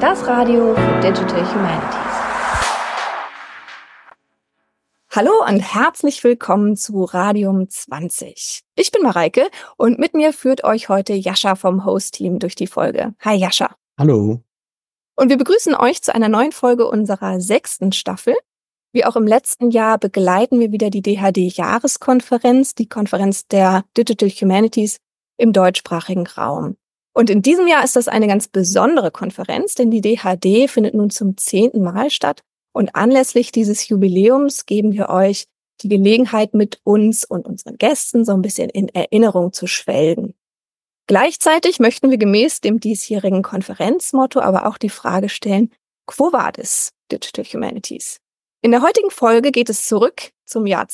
Das Radio für Digital Humanities. Hallo und herzlich willkommen zu Radium 20. Ich bin Mareike und mit mir führt euch heute Jascha vom Host-Team durch die Folge. Hi Jascha. Hallo. Und wir begrüßen euch zu einer neuen Folge unserer 6. Staffel. Wie auch im letzten Jahr begleiten wir wieder die DHD-Jahreskonferenz, die Konferenz der Digital Humanities im deutschsprachigen Raum. Und in diesem Jahr ist das eine ganz besondere Konferenz, denn die DHD findet nun zum 10. Mal statt. Und anlässlich dieses Jubiläums geben wir euch die Gelegenheit, mit uns und unseren Gästen so ein bisschen in Erinnerung zu schwelgen. Gleichzeitig möchten wir gemäß dem diesjährigen Konferenzmotto aber auch die Frage stellen, Quo vadis, Digital Humanities? In der heutigen Folge geht es zurück zum Jahr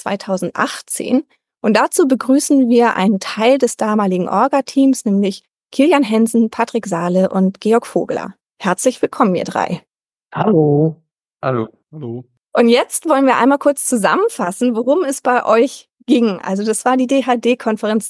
2018 und dazu begrüßen wir einen Teil des damaligen Orga-Teams, nämlich Kilian Hensen, Patrick Sahle und Georg Vogeler. Herzlich willkommen, ihr drei. Hallo. Hallo. Hallo. Und jetzt wollen wir einmal kurz zusammenfassen, worum es bei euch ging. Also das war die DHD-Konferenz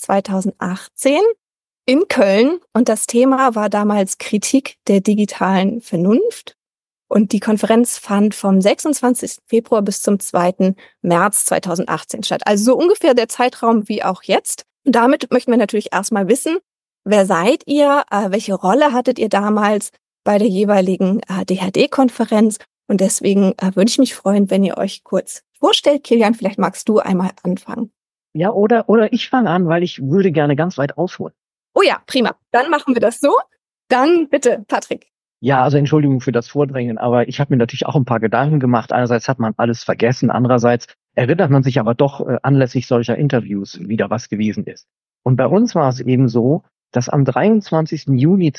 2018 in Köln und das Thema war damals Kritik der digitalen Vernunft. Und die Konferenz fand vom 26. Februar bis zum 2. März 2018 statt. Also so ungefähr der Zeitraum wie auch jetzt. Und damit möchten wir natürlich erstmal wissen, wer seid ihr? Welche Rolle hattet ihr damals bei der jeweiligen DHD-Konferenz? Und deswegen würde ich mich freuen, wenn ihr euch kurz vorstellt. Kilian, vielleicht magst du einmal anfangen. Ja, oder ich fange an, weil ich würde gerne ganz weit ausholen. Oh ja, prima. Dann machen wir das so. Dann bitte, Patrick. Ja, also Entschuldigung für das Vordrängen, aber ich habe mir natürlich auch ein paar Gedanken gemacht. Einerseits hat man alles vergessen, andererseits erinnert man sich aber doch anlässlich solcher Interviews wieder, was gewesen ist. Und bei uns war es eben so, dass am 23. Juni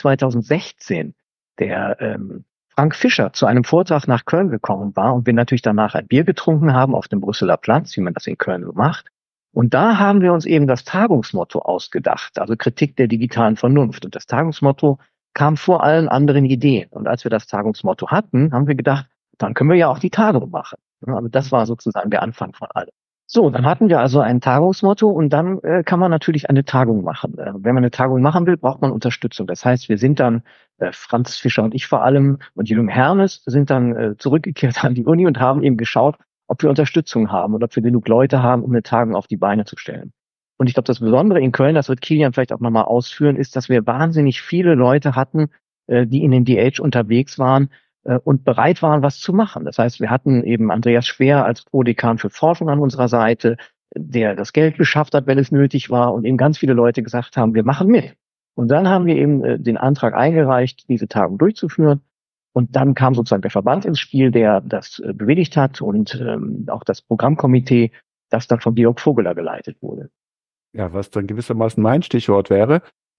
2016 der Frank Fischer zu einem Vortrag nach Köln gekommen war und wir natürlich danach ein Bier getrunken haben auf dem Brüsseler Platz, wie man das in Köln so macht. Und da haben wir uns eben das Tagungsmotto ausgedacht, also Kritik der digitalen Vernunft. Und das Tagungsmotto kam vor allen anderen Ideen. Und als wir das Tagungsmotto hatten, haben wir gedacht, dann können wir ja auch die Tagung machen. Also das war sozusagen der Anfang von allem. So, dann hatten wir also ein Tagungsmotto und dann kann man natürlich eine Tagung machen. Wenn man eine Tagung machen will, braucht man Unterstützung. Das heißt, wir sind dann, Franz Fischer und ich vor allem und Jürgen Hermes sind dann zurückgekehrt an die Uni und haben eben geschaut, ob wir Unterstützung haben oder ob wir genug Leute haben, um eine Tagung auf die Beine zu stellen. Und ich glaube, das Besondere in Köln, das wird Kilian vielleicht auch nochmal ausführen, ist, dass wir wahnsinnig viele Leute hatten, die in den DH unterwegs waren und bereit waren, was zu machen. Das heißt, wir hatten eben Andreas Speer als Prodekan für Forschung an unserer Seite, der das Geld beschafft hat, wenn es nötig war und eben ganz viele Leute gesagt haben, wir machen mit. Und dann haben wir eben den Antrag eingereicht, diese Tagung durchzuführen. Und dann kam sozusagen der Verband ins Spiel, der das bewilligt hat und auch das Programmkomitee, das dann von Georg Vogeler geleitet wurde. Ja, was dann gewissermaßen mein Stichwort wäre,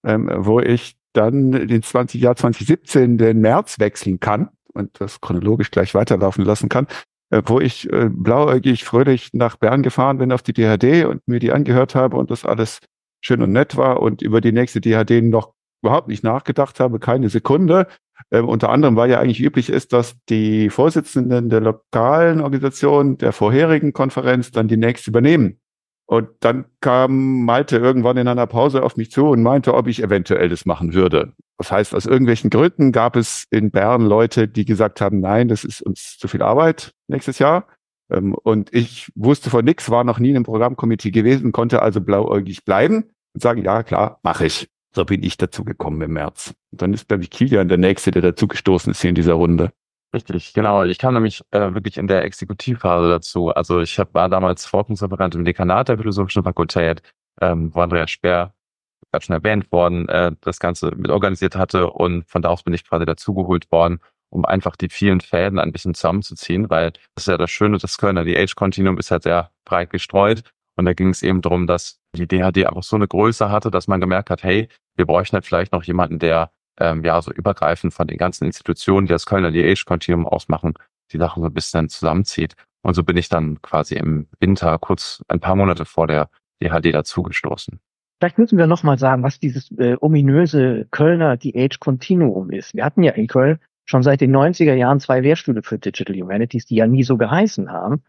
wo ich dann den Jahr 2017 den März wechseln kann und das chronologisch gleich weiterlaufen lassen kann, wo ich blauäugig fröhlich nach Bern gefahren bin auf die DHD und mir die angehört habe und das alles schön und nett war und über die nächste DHD noch überhaupt nicht nachgedacht habe, keine Sekunde. Unter anderem, weil ja eigentlich üblich ist, dass die Vorsitzenden der lokalen Organisation der vorherigen Konferenz dann die nächste übernehmen. Und dann kam Malte irgendwann in einer Pause auf mich zu und meinte, ob ich eventuell das machen würde. Das heißt, aus irgendwelchen Gründen gab es in Bern Leute, die gesagt haben, nein, das ist uns zu viel Arbeit nächstes Jahr. Und ich wusste von nichts, war noch nie in einem Programmkomitee gewesen, konnte also blauäugig bleiben und sagen, ja klar, mache ich. So bin ich dazu gekommen im März. Und dann ist, glaube ich, Kilian der Nächste, der dazugestoßen ist hier in dieser Runde. Richtig, genau. Ich kam nämlich wirklich in der Exekutivphase dazu. Also ich war damals Forschungsreferent im Dekanat der Philosophischen Fakultät, wo Andreas Speer, gerade schon erwähnt worden, das Ganze mit organisiert hatte und von da aus bin ich quasi dazugeholt worden, um einfach die vielen Fäden ein bisschen zusammenzuziehen, weil das ist ja das Schöne, das Kölner DH-Kontinuum ist halt sehr breit gestreut und da ging es eben darum, dass die DHD einfach so eine Größe hatte, dass man gemerkt hat, hey, wir bräuchten halt vielleicht noch jemanden, der so übergreifend von den ganzen Institutionen, die das Kölner DH-Kontinuum ausmachen, die Sachen so ein bisschen zusammenzieht. Und so bin ich dann quasi im Winter, kurz ein paar Monate vor der DHD dazugestoßen. Vielleicht müssen wir nochmal sagen, was dieses ominöse Kölner DH-Kontinuum ist. Wir hatten ja in Köln schon seit den 90er Jahren 2 Lehrstühle für Digital Humanities, die ja nie so geheißen haben.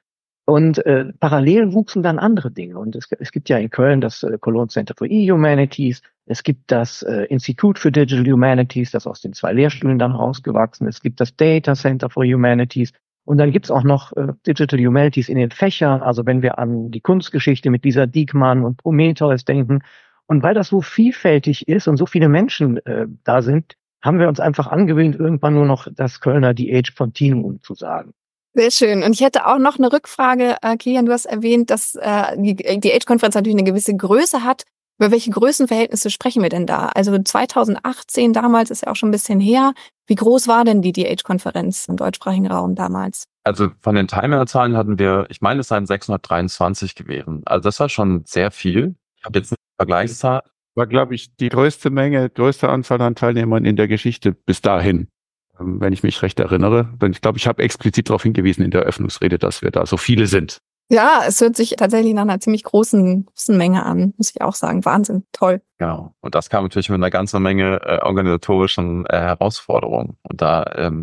Und parallel wuchsen dann andere Dinge. Und es gibt ja in Köln das Cologne Center for E-Humanities. Es gibt das Institut für Digital Humanities, das aus den 2 Lehrstühlen dann rausgewachsen ist. Es gibt das Data Center for Humanities. Und dann gibt's auch noch Digital Humanities in den Fächern. Also wenn wir an die Kunstgeschichte mit Lisa Diekmann und Prometheus denken. Und weil das so vielfältig ist und so viele Menschen da sind, haben wir uns einfach angewöhnt, irgendwann nur noch das Kölner DH Continuum zu sagen. Sehr schön. Und ich hätte auch noch eine Rückfrage. Kilian, du hast erwähnt, dass die DH-Konferenz natürlich eine gewisse Größe hat. Über welche Größenverhältnisse sprechen wir denn da? Also 2018 damals ist ja auch schon ein bisschen her. Wie groß war denn die DH-Konferenz im deutschsprachigen Raum damals? Also von den Teilnehmerzahlen hatten wir, ich meine, es seien 623 gewesen. Also das war schon sehr viel. Ich habe jetzt eine Vergleichszahl. War, glaube ich, die größte Anzahl an Teilnehmern in der Geschichte bis dahin, wenn ich mich recht erinnere. Denn ich glaube, ich habe explizit darauf hingewiesen in der Eröffnungsrede, dass wir da so viele sind. Ja, es hört sich tatsächlich nach einer ziemlich großen Menge an, muss ich auch sagen. Wahnsinn, toll. Genau. Und das kam natürlich mit einer ganzen Menge organisatorischen Herausforderungen. Und da,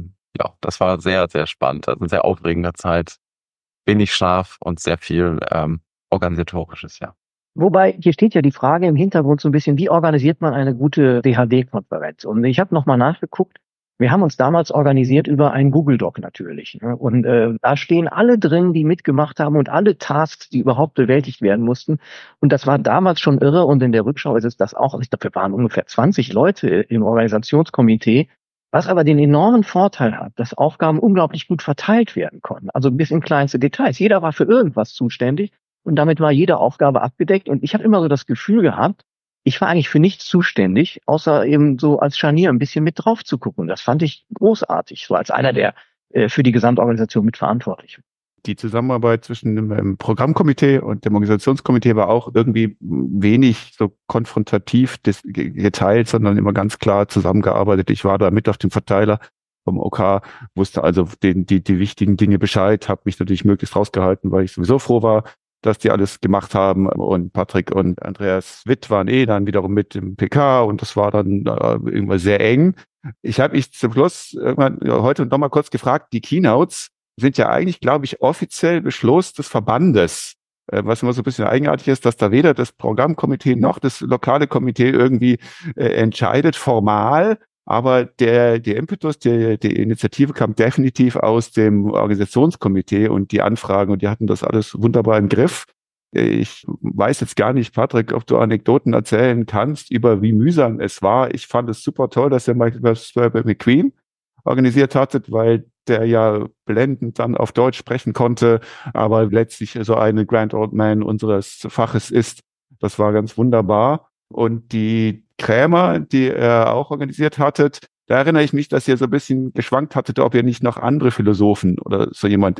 das war sehr, sehr spannend. Also eine sehr aufregende Zeit. Wenig Schlaf und sehr viel Organisatorisches, ja. Wobei, hier steht ja die Frage im Hintergrund so ein bisschen, wie organisiert man eine gute DHD-Konferenz? Und ich habe nochmal nachgeguckt. Wir haben uns damals organisiert über einen Google Doc natürlich. Ne? Und da stehen alle drin, die mitgemacht haben und alle Tasks, die überhaupt bewältigt werden mussten. Und das war damals schon irre. Und in der Rückschau ist es das auch. Ich glaube, wir waren ungefähr 20 Leute im Organisationskomitee. Was aber den enormen Vorteil hat, dass Aufgaben unglaublich gut verteilt werden konnten. Also bis in kleinste Details. Jeder war für irgendwas zuständig. Und damit war jede Aufgabe abgedeckt. Und ich habe immer so das Gefühl gehabt, ich war eigentlich für nichts zuständig, außer eben so als Scharnier ein bisschen mit drauf zu gucken. Das fand ich großartig, so als einer, der für die Gesamtorganisation mitverantwortlich war. Die Zusammenarbeit zwischen dem Programmkomitee und dem Organisationskomitee war auch irgendwie wenig so konfrontativ geteilt, sondern immer ganz klar zusammengearbeitet. Ich war da mit auf dem Verteiler vom OK, wusste also die wichtigen Dinge Bescheid, habe mich natürlich möglichst rausgehalten, weil ich sowieso froh war, dass die alles gemacht haben. Und Patrick und Andreas Witt waren dann wiederum mit im PK und das war dann irgendwann sehr eng. Ich habe mich zum Schluss irgendwann heute noch mal kurz gefragt, die Keynotes sind ja eigentlich, glaube ich, offiziell Beschluss des Verbandes. Was immer so ein bisschen eigenartig ist, dass da weder das Programmkomitee noch das lokale Komitee irgendwie entscheidet formal. Aber der Impetus, die Initiative kam definitiv aus dem Organisationskomitee und die Anfragen und die hatten das alles wunderbar im Griff. Ich weiß jetzt gar nicht, Patrick, ob du Anekdoten erzählen kannst über wie mühsam es war. Ich fand es super toll, dass ihr Michael McQueen organisiert hattet, weil der ja blendend dann auf Deutsch sprechen konnte, aber letztlich so eine Grand Old Man unseres Faches ist. Das war ganz wunderbar. Und die Krämer, die ihr auch organisiert hattet, da erinnere ich mich, dass ihr so ein bisschen geschwankt hattet, ob ihr nicht noch andere Philosophen oder so jemand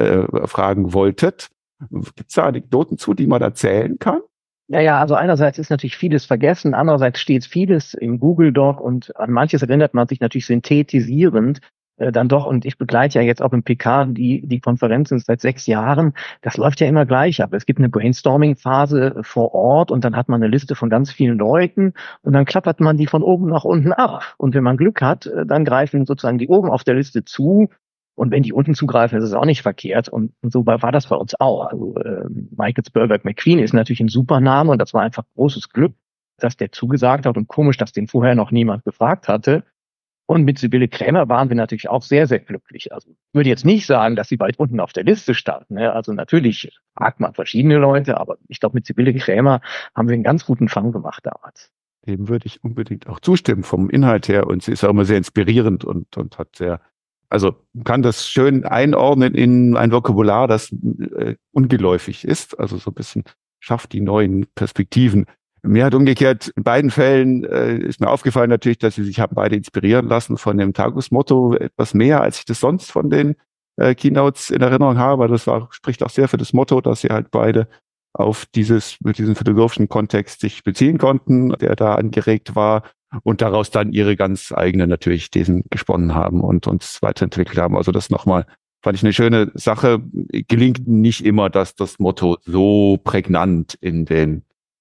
fragen wolltet. Gibt es da Anekdoten zu, die man erzählen kann? Ja, also einerseits ist natürlich vieles vergessen, andererseits steht vieles im Google Doc und an manches erinnert man sich natürlich synthetisierend dann doch. Und ich begleite ja jetzt auch im PK die Konferenzen seit 6 Jahren. Das läuft ja immer gleich ab. Es gibt eine Brainstorming-Phase vor Ort und dann hat man eine Liste von ganz vielen Leuten und dann klappert man die von oben nach unten ab. Und wenn man Glück hat, dann greifen sozusagen die oben auf der Liste zu. Und wenn die unten zugreifen, ist es auch nicht verkehrt. Und so war das bei uns auch. Also Michael Spurberg McQueen ist natürlich ein super Name und das war einfach großes Glück, dass der zugesagt hat und komisch, dass den vorher noch niemand gefragt hatte. Und mit Sibylle Krämer waren wir natürlich auch sehr, sehr glücklich. Also ich würde jetzt nicht sagen, dass sie weit unten auf der Liste stand. Ne? Also natürlich fragt man verschiedene Leute, aber ich glaube, mit Sibylle Krämer haben wir einen ganz guten Fang gemacht damals. Dem würde ich unbedingt auch zustimmen vom Inhalt her. Und sie ist auch immer sehr inspirierend und hat sehr, also kann das schön einordnen in ein Vokabular, das ungeläufig ist. Also so ein bisschen schafft die neuen Perspektiven. Mir hat umgekehrt in beiden Fällen ist mir aufgefallen natürlich, dass sie sich haben beide inspirieren lassen von dem Tagesmotto etwas mehr, als ich das sonst von den Keynotes in Erinnerung habe. Das spricht auch sehr für das Motto, dass sie halt beide auf mit diesem philosophischen Kontext sich beziehen konnten, der da angeregt war und daraus dann ihre ganz eigenen natürlich Thesen gesponnen haben und uns weiterentwickelt haben. Also das nochmal fand ich eine schöne Sache. Gelingt nicht immer, dass das Motto so prägnant in den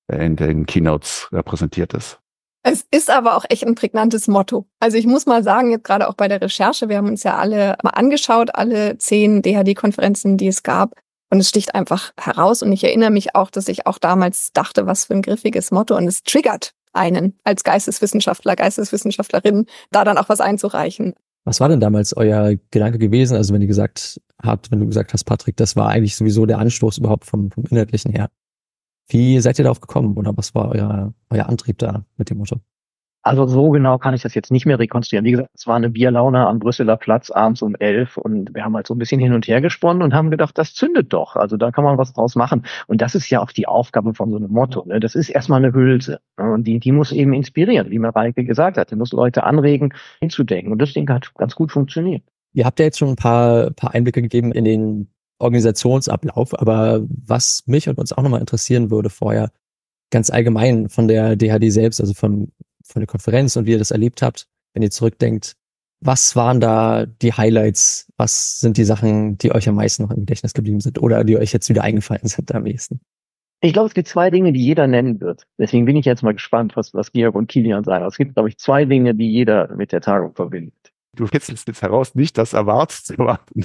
Keynotes repräsentiert ist. Es ist aber auch echt ein prägnantes Motto. Also ich muss mal sagen, jetzt gerade auch bei der Recherche, wir haben uns ja alle mal angeschaut, alle 10 DHD-Konferenzen, die es gab. Und es sticht einfach heraus. Und ich erinnere mich auch, dass ich auch damals dachte, was für ein griffiges Motto. Und es triggert einen als Geisteswissenschaftler, Geisteswissenschaftlerin, da dann auch was einzureichen. Was war denn damals euer Gedanke gewesen? Also wenn du gesagt hast, Patrick, das war eigentlich sowieso der Anstoß überhaupt vom Inhaltlichen her. Wie seid ihr darauf gekommen oder was war euer Antrieb da mit dem Motto? Also so genau kann ich das jetzt nicht mehr rekonstruieren. Wie gesagt, es war eine Bierlaune am Brüsseler Platz abends um 11 und wir haben halt so ein bisschen hin und her gesponnen und haben gedacht, das zündet doch. Also da kann man was draus machen. Und das ist ja auch die Aufgabe von so einem Motto. Ne? Das ist erstmal eine Hülse. Ne? Und die muss eben inspirieren, wie Mareike gesagt hat. Die muss Leute anregen, hinzudenken. Und das Ding hat ganz gut funktioniert. Ihr habt ja jetzt schon ein paar Einblicke gegeben in den Organisationsablauf, aber was mich und uns auch nochmal interessieren würde vorher, ganz allgemein von der DHD selbst, also von der Konferenz und wie ihr das erlebt habt, wenn ihr zurückdenkt, was waren da die Highlights? Was sind die Sachen, die euch am meisten noch im Gedächtnis geblieben sind oder die euch jetzt wieder eingefallen sind am ehesten? Ich glaube, es gibt zwei Dinge, die jeder nennen wird. Deswegen bin ich jetzt mal gespannt, was Georg und Kilian sagen. Es gibt, glaube ich, zwei Dinge, die jeder mit der Tagung verbindet. Du kitzelst jetzt heraus, nicht das Erwartete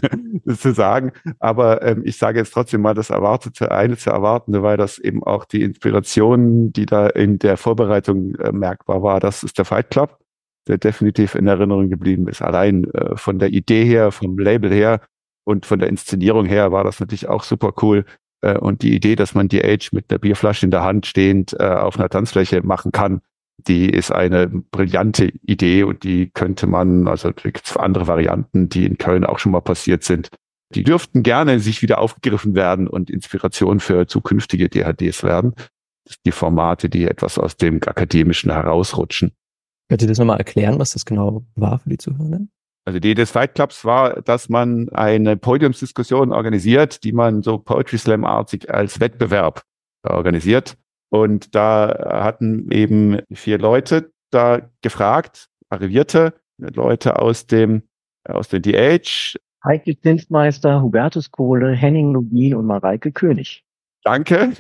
zu sagen, aber ich sage jetzt trotzdem mal das Erwartete, eine zu erwartende, weil das eben auch die Inspiration, die da in der Vorbereitung merkbar war. Das ist der Fight Club, der definitiv in Erinnerung geblieben ist. Allein von der Idee her, vom Label her und von der Inszenierung her war das natürlich auch super cool. Und die Idee, dass man die Age mit einer Bierflasche in der Hand stehend auf einer Tanzfläche machen kann, die ist eine brillante Idee und die könnte man, also es gibt andere Varianten, die in Köln auch schon mal passiert sind. Die dürften gerne sich wieder aufgegriffen werden und Inspiration für zukünftige DHDs werden. Das sind die Formate, die etwas aus dem Akademischen herausrutschen. Könnt ihr das nochmal erklären, was das genau war für die Zuhörenden? Also die Idee des Fight Clubs war, dass man eine Podiumsdiskussion organisiert, die man so Poetry Slam-artig als Wettbewerb organisiert. Und da hatten eben 4 Leute da gefragt, arrivierte Leute aus der DH. Heike Zinsmeister, Hubertus Kohle, Henning Lubin und Mareike König. Danke.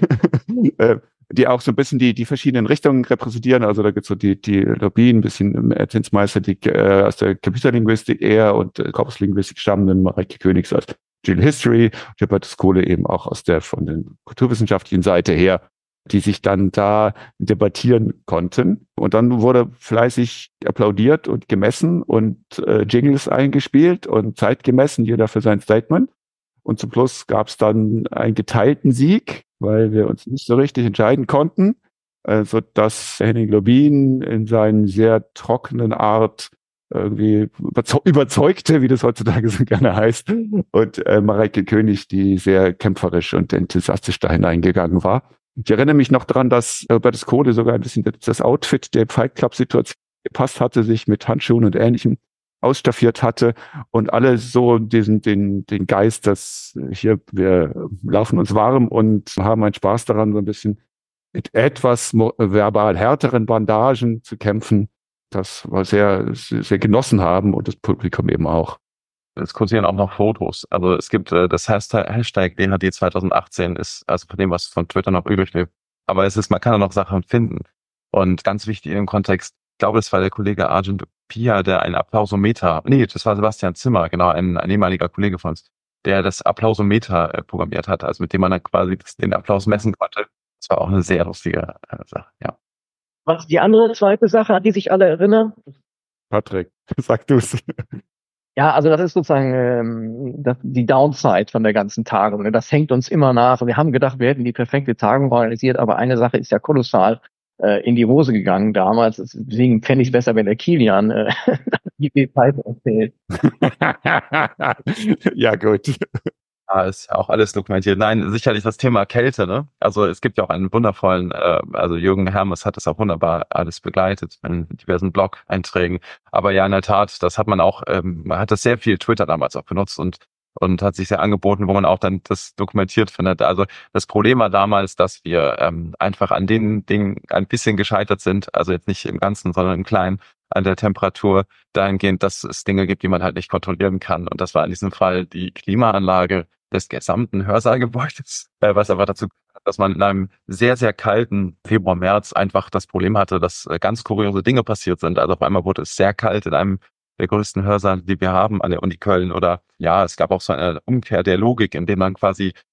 Die auch so ein bisschen die verschiedenen Richtungen repräsentieren. Also da gibt's so die Lubin, ein bisschen Zinsmeister, die aus der Computerlinguistik eher und Korpuslinguistik stammenden, Mareike Königs aus Digital History, Hubertus Kohle eben auch von den kulturwissenschaftlichen Seite her, die sich dann da debattieren konnten. Und dann wurde fleißig applaudiert und gemessen und Jingles eingespielt und Zeit gemessen, jeder für sein Statement. Und zum Schluss gab es dann einen geteilten Sieg, weil wir uns nicht so richtig entscheiden konnten, so dass Henning Lubin in seinen sehr trockenen Art irgendwie überzeugte, wie das heutzutage so gerne heißt, und Mareike König, die sehr kämpferisch und enthusiastisch da hineingegangen war. Ich erinnere mich noch daran, dass Hubertus Kohle sogar ein bisschen das Outfit der Fight Club-Situation gepasst hatte, sich mit Handschuhen und Ähnlichem ausstaffiert hatte und alle so den Geist, dass hier wir laufen uns warm und haben einen Spaß daran, so ein bisschen mit etwas verbal härteren Bandagen zu kämpfen. Das war sehr, sehr genossen haben und das Publikum eben auch. Es kursieren auch noch Fotos. Also es gibt das Hashtag DHD 2018 ist also von dem, was von Twitter noch übrig bleibt. Aber man kann da noch Sachen finden. Und ganz wichtig in dem Kontext, ich glaube, das war der Kollege Argent Pia, der ein Applausometer, das war Sebastian Zimmer, genau, ein ehemaliger Kollege von uns, der das Applausometer programmiert hat, also mit dem man dann quasi den Applaus messen konnte. Das war auch eine sehr lustige Sache, ja. Was die andere zweite Sache, an die sich alle erinnern? Patrick, sag du's. Ja, also das ist sozusagen die Downside von der ganzen Tagung. Ne? Das hängt uns immer nach. Wir haben gedacht, wir hätten die perfekte Tagung organisiert, aber eine Sache ist ja kolossal in die Hose gegangen damals. Deswegen fände ich es besser, wenn der Kilian die Details erzählt. Ja, gut. Ja, ist ja auch alles dokumentiert. Nein, sicherlich das Thema Kälte, ne? Also es gibt ja auch einen wundervollen, also Jürgen Hermes hat das auch wunderbar alles begleitet in diversen Blog-Einträgen. Aber ja, in der Tat, das hat man auch, man hat das sehr viel Twitter damals auch benutzt und hat sich sehr angeboten, wo man auch dann das dokumentiert findet. Also das Problem war damals, dass wir einfach an den Dingen ein bisschen gescheitert sind, also jetzt nicht im Ganzen, sondern im Kleinen, an der Temperatur dahingehend, dass es Dinge gibt, die man halt nicht kontrollieren kann. Und das war in diesem Fall die Klimaanlage des gesamten Hörsaalgebäudes, was aber dazu, dass man in einem sehr, sehr kalten Februar, März einfach das Problem hatte, dass ganz kuriose Dinge passiert sind. Also auf einmal wurde es sehr kalt in einem der größten Hörsaale, die wir haben an der Uni Köln. Oder ja, es gab auch so eine Umkehr der Logik, indem man quasi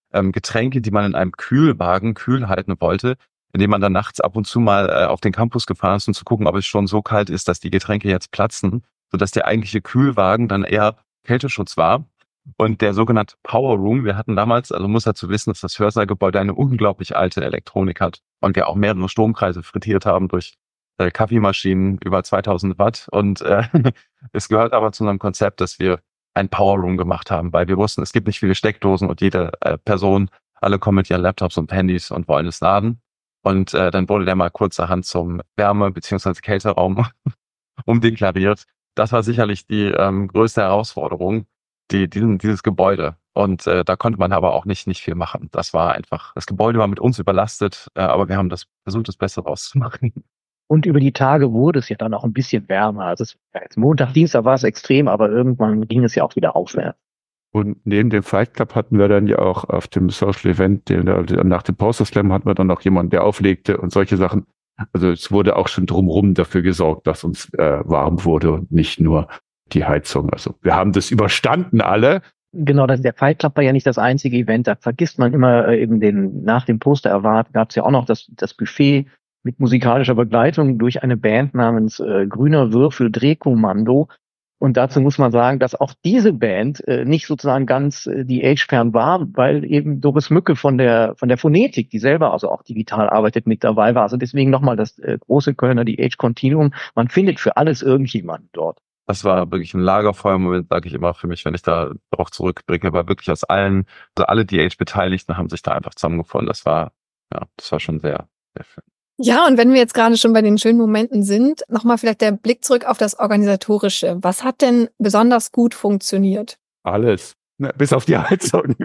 Getränke, die man in einem Kühlwagen kühl halten wollte, indem man dann nachts ab und zu mal auf den Campus gefahren ist, um zu gucken, ob es schon so kalt ist, dass die Getränke jetzt platzen, sodass der eigentliche Kühlwagen dann eher Kälteschutz war. Und der sogenannte Power Room, wir hatten damals, also muss dazu wissen, dass das Hörsaalgebäude eine unglaublich alte Elektronik hat und wir auch mehrere Stromkreise frittiert haben durch Kaffeemaschinen über 2000 Watt. Und es gehört aber zu unserem Konzept, dass wir ein Power Room gemacht haben, weil wir wussten, es gibt nicht viele Steckdosen und jede Person, alle kommen mit ihren Laptops und Handys und wollen es laden. Und dann wurde der mal kurzerhand zum Wärme- bzw. Kälteraum umdeklariert. Das war sicherlich die größte Herausforderung, dieses Gebäude. Und da konnte man aber auch nicht viel machen. Das Gebäude war mit uns überlastet, aber wir haben versucht, das Beste rauszumachen. Und über die Tage wurde es ja dann auch ein bisschen wärmer. Also jetzt Montag, Dienstag war es extrem, aber irgendwann ging es ja auch wieder aufwärts. Und neben dem Fight Club hatten wir dann ja auch auf dem Social Event, nach dem Poster Slam hatten wir dann auch jemanden, der auflegte und solche Sachen. Also es wurde auch schon drumherum dafür gesorgt, dass uns warm wurde und nicht nur die Heizung. Also wir haben das überstanden alle. Genau, der Fight Club war ja nicht das einzige Event. Da vergisst man immer eben nach dem Poster erwarten, gab es ja auch noch das Buffet mit musikalischer Begleitung durch eine Band namens Grüner Würfel Drehkommando. Und dazu muss man sagen, dass auch diese Band nicht sozusagen ganz die Age-fern war, weil eben Doris Mücke von der Phonetik, die selber also auch digital arbeitet, mit dabei war. Also deswegen nochmal das große Kölner, die Age-Continuum. Man findet für alles irgendjemanden dort. Das war wirklich ein Lagerfeuermoment, sage ich immer für mich, wenn ich da darauf zurückblicke, weil wirklich aus allen, also alle DH-Beteiligten haben sich da einfach zusammengefunden. Das war schon sehr, sehr schön. Ja, und wenn wir jetzt gerade schon bei den schönen Momenten sind, nochmal vielleicht der Blick zurück auf das Organisatorische. Was hat denn besonders gut funktioniert? Alles. Bis auf die Heizung.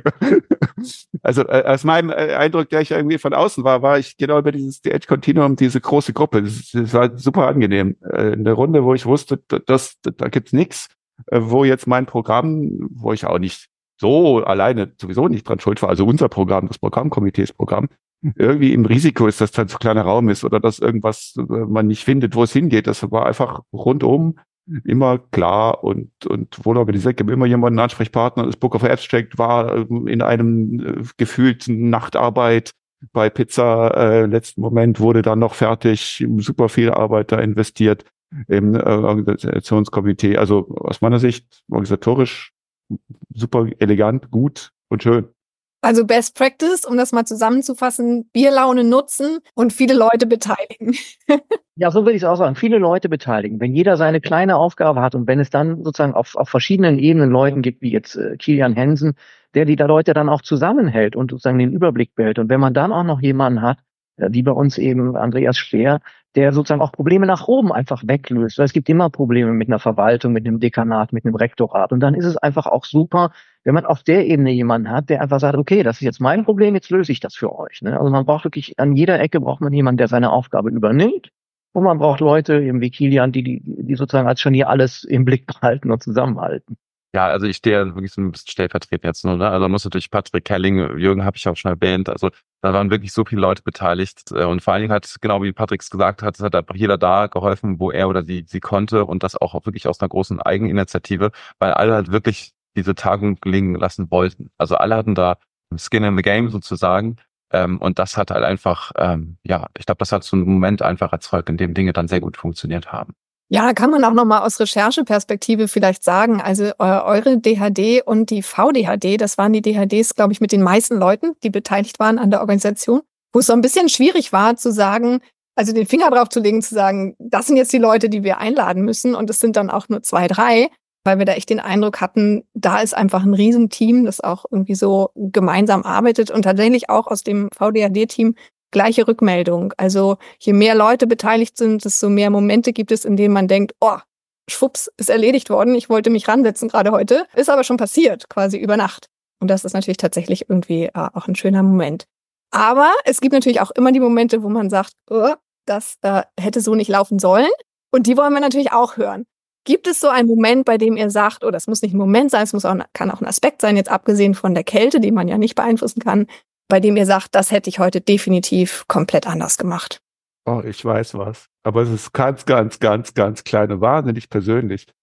Also aus meinem Eindruck, der ich irgendwie von außen war ich genau über dieses DH Continuum, diese große Gruppe. Das war super angenehm. Eine Runde, wo ich wusste, da gibt's nichts, wo jetzt mein Programm, wo ich auch nicht so alleine sowieso nicht dran schuld war, also unser Programm, das Programmkomiteesprogramm, irgendwie im Risiko ist, dass da ein zu kleiner Raum ist oder dass irgendwas man nicht findet, wo es hingeht. Das war einfach rundum immer klar und wohl organisiert. Es gibt immer jemanden, einen Ansprechpartner. Das Book of Abstract war in einem gefühlten Nachtarbeit bei Pizza. Letzten Moment wurde dann noch fertig. Super viel Arbeit da investiert im Organisationskomitee. Also aus meiner Sicht organisatorisch super elegant, gut und schön. Also Best Practice, um das mal zusammenzufassen, Bierlaune nutzen und viele Leute beteiligen. Ja, so würde ich es auch sagen. Viele Leute beteiligen. Wenn jeder seine kleine Aufgabe hat und wenn es dann sozusagen auf verschiedenen Ebenen Leuten gibt, wie jetzt Kilian Hensen, der die da Leute dann auch zusammenhält und sozusagen den Überblick behält. Und wenn man dann auch noch jemanden hat, wie bei uns eben Andreas Speer, der sozusagen auch Probleme nach oben einfach weglöst. Weil es gibt immer Probleme mit einer Verwaltung, mit einem Dekanat, mit einem Rektorat. Und dann ist es einfach auch super, wenn man auf der Ebene jemanden hat, der einfach sagt, okay, das ist jetzt mein Problem, jetzt löse ich das für euch. Ne? Also man braucht wirklich, an jeder Ecke braucht man jemanden, der seine Aufgabe übernimmt. Und man braucht Leute, eben wie Kilian, die sozusagen als Scharnier alles im Blick behalten und zusammenhalten. Ja, also ich stehe wirklich so ein bisschen stellvertretend jetzt nur, ne? Also muss natürlich Patrick Kelling, Jürgen habe ich auch schon erwähnt, also da waren wirklich so viele Leute beteiligt und vor allen Dingen hat, genau wie Patrick es gesagt hat, es hat einfach jeder da geholfen, wo er oder sie konnte und das auch wirklich aus einer großen Eigeninitiative, weil alle halt wirklich diese Tagung gelingen lassen wollten. Also alle hatten da Skin in the Game sozusagen und das hat halt einfach, ich glaube, das hat so einen Moment einfach erzeugt, in dem Dinge dann sehr gut funktioniert haben. Ja, da kann man auch nochmal aus Rechercheperspektive vielleicht sagen, also eure DHD und die VDHD, das waren die DHDs, glaube ich, mit den meisten Leuten, die beteiligt waren an der Organisation, wo es so ein bisschen schwierig war zu sagen, also den Finger drauf zu legen, zu sagen, das sind jetzt die Leute, die wir einladen müssen und es sind dann auch nur 2, 3, weil wir da echt den Eindruck hatten, da ist einfach ein Riesenteam, das auch irgendwie so gemeinsam arbeitet und tatsächlich auch aus dem VDHD-Team gleiche Rückmeldung. Also je mehr Leute beteiligt sind, desto mehr Momente gibt es, in denen man denkt, oh, schwupps, ist erledigt worden, ich wollte mich ransetzen gerade heute, ist aber schon passiert, quasi über Nacht. Und das ist natürlich tatsächlich irgendwie auch ein schöner Moment. Aber es gibt natürlich auch immer die Momente, wo man sagt, oh, das hätte so nicht laufen sollen. Und die wollen wir natürlich auch hören. Gibt es so einen Moment, bei dem ihr sagt, oh, das muss nicht ein Moment sein, es kann auch ein Aspekt sein, jetzt abgesehen von der Kälte, die man ja nicht beeinflussen kann, bei dem ihr sagt, das hätte ich heute definitiv komplett anders gemacht? Oh, ich weiß was. Aber es ist ganz, ganz, ganz, ganz kleine, wahnsinnig persönlich.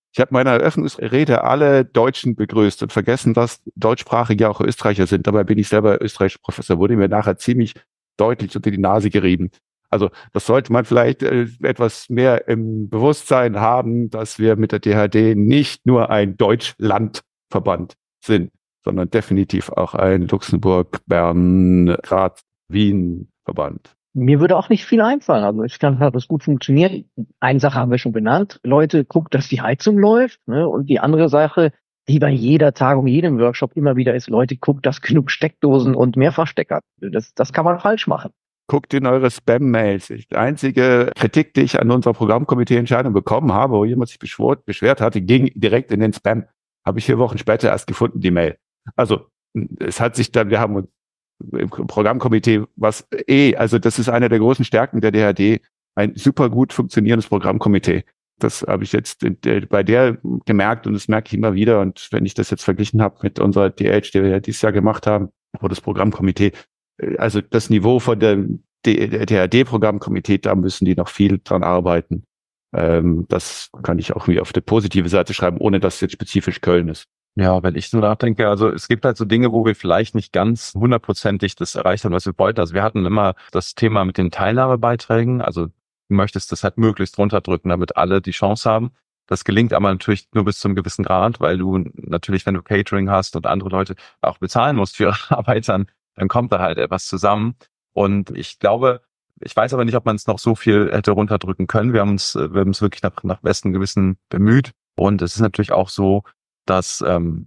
Ich habe meiner Eröffnungsrede alle Deutschen begrüßt und vergessen, dass Deutschsprachige auch Österreicher sind. Dabei bin ich selber österreichischer Professor, wurde mir nachher ziemlich deutlich unter die Nase gerieben. Also das sollte man vielleicht etwas mehr im Bewusstsein haben, dass wir mit der DHD nicht nur ein Deutschlandverband sind, sondern definitiv auch ein Luxemburg, Bern, Graz, Wien Verband. Mir würde auch nicht viel einfallen. Also ich glaube, hat das gut funktioniert. Eine Sache haben wir schon benannt. Leute, guckt, dass die Heizung läuft. Ne? Und die andere Sache, die bei jeder Tagung, jedem Workshop immer wieder ist, Leute, guckt, dass genug Steckdosen und Mehrfachstecker. Das kann man falsch machen. Guckt in eure Spam-Mails. Die einzige Kritik, die ich an unserer Programmkomitee-Entscheidung bekommen habe, wo jemand sich beschwert hatte, ging direkt in den Spam. Habe ich 4 Wochen später erst gefunden, die Mail. Also es hat sich dann, wir haben uns im Programmkomitee, also das ist eine der großen Stärken der DHD, ein super gut funktionierendes Programmkomitee. Das habe ich jetzt bei der gemerkt und das merke ich immer wieder. Und wenn ich das jetzt verglichen habe mit unserer DH, die wir dieses Jahr gemacht haben, wo das Programmkomitee, also das Niveau von der DHD-Programmkomitee, da müssen die noch viel dran arbeiten. Das kann ich auch wieder auf die positive Seite schreiben, ohne dass es jetzt spezifisch Köln ist. Ja, wenn ich so nachdenke, also es gibt halt so Dinge, wo wir vielleicht nicht ganz 100%ig das erreicht haben, was wir wollten. Also wir hatten immer das Thema mit den Teilnahmebeiträgen. Also du möchtest das halt möglichst runterdrücken, damit alle die Chance haben. Das gelingt aber natürlich nur bis zu einem gewissen Grad, weil du natürlich, wenn du Catering hast und andere Leute auch bezahlen musst für ihre Arbeit, dann kommt da halt etwas zusammen. Und ich glaube, ich weiß aber nicht, ob man es noch so viel hätte runterdrücken können. Wir haben uns wirklich nach bestem Gewissen bemüht. Und es ist natürlich auch so, dass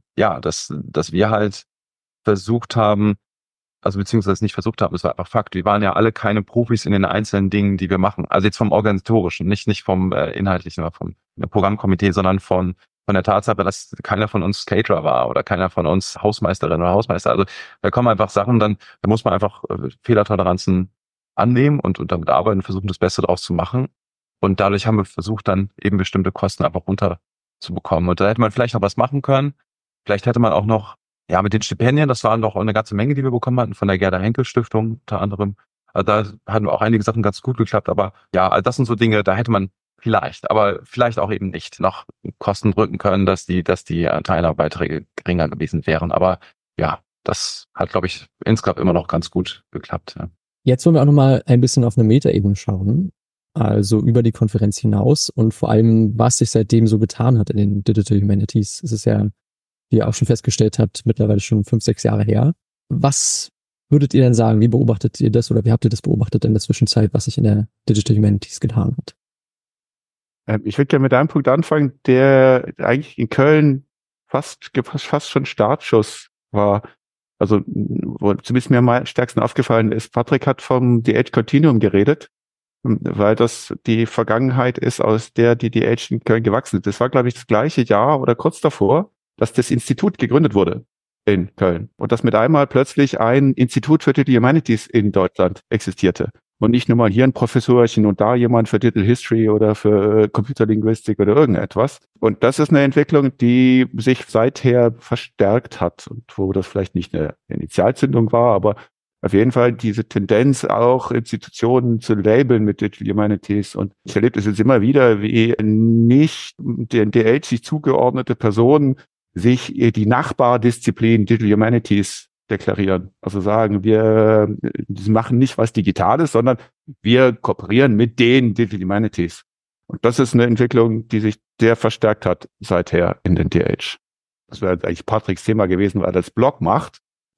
wir halt versucht haben, also beziehungsweise nicht versucht haben, es war einfach Fakt. Wir waren ja alle keine Profis in den einzelnen Dingen, die wir machen. Also jetzt vom Organisatorischen, nicht vom Inhaltlichen oder vom Programmkomitee, sondern von der Tatsache, dass keiner von uns Caterer war oder keiner von uns Hausmeisterin oder Hausmeister. Also da kommen einfach Sachen, da muss man einfach Fehlertoleranzen annehmen und damit arbeiten und versuchen, das Beste draus zu machen. Und dadurch haben wir versucht, dann eben bestimmte Kosten einfach runterzubekommen. Und da hätte man vielleicht noch was machen können. Vielleicht hätte man auch noch, ja, mit den Stipendien, das waren doch eine ganze Menge, die wir bekommen hatten, von der Gerda Henkel Stiftung unter anderem. Also da hatten wir auch einige Sachen ganz gut geklappt, aber ja, also das sind so Dinge, da hätte man vielleicht, aber vielleicht auch eben nicht noch Kosten drücken können, dass die Teilnahmebeiträge geringer gewesen wären. Aber ja, das hat, glaube ich, insgesamt immer noch ganz gut geklappt. Ja. Jetzt wollen wir auch nochmal ein bisschen auf eine Metaebene schauen, also über die Konferenz hinaus und vor allem, was sich seitdem so getan hat in den Digital Humanities. Es ist ja, wie ihr auch schon festgestellt habt, mittlerweile schon 5-6 Jahre her. Was würdet ihr denn sagen? Wie beobachtet ihr das oder wie habt ihr das beobachtet in der Zwischenzeit, was sich in der Digital Humanities getan hat? Ich würde gerne mit einem Punkt anfangen, der eigentlich in Köln fast schon Startschuss war. Also, wo zumindest mir am stärksten aufgefallen ist, Patrick hat vom DH Continuum geredet, weil das die Vergangenheit ist, aus der die DH in Köln gewachsen ist. Das war, glaube ich, das gleiche Jahr oder kurz davor, dass das Institut gegründet wurde in Köln. Und dass mit einmal plötzlich ein Institut für Digital Humanities in Deutschland existierte. Und nicht nur mal hier ein Professorchen und da jemand für Digital History oder für Computerlinguistik oder irgendetwas. Und das ist eine Entwicklung, die sich seither verstärkt hat und wo das vielleicht nicht eine Initialzündung war, aber auf jeden Fall diese Tendenz, auch Institutionen zu labeln mit Digital Humanities. Und ich erlebe das jetzt immer wieder, wie nicht den DH sich zugeordnete Personen sich die Nachbardisziplin Digital Humanities deklarieren. Also sagen, wir machen nicht was Digitales, sondern wir kooperieren mit den Digital Humanities. Und das ist eine Entwicklung, die sich sehr verstärkt hat seither in den DH. Das wäre eigentlich Patricks Thema gewesen, weil er das Blog macht,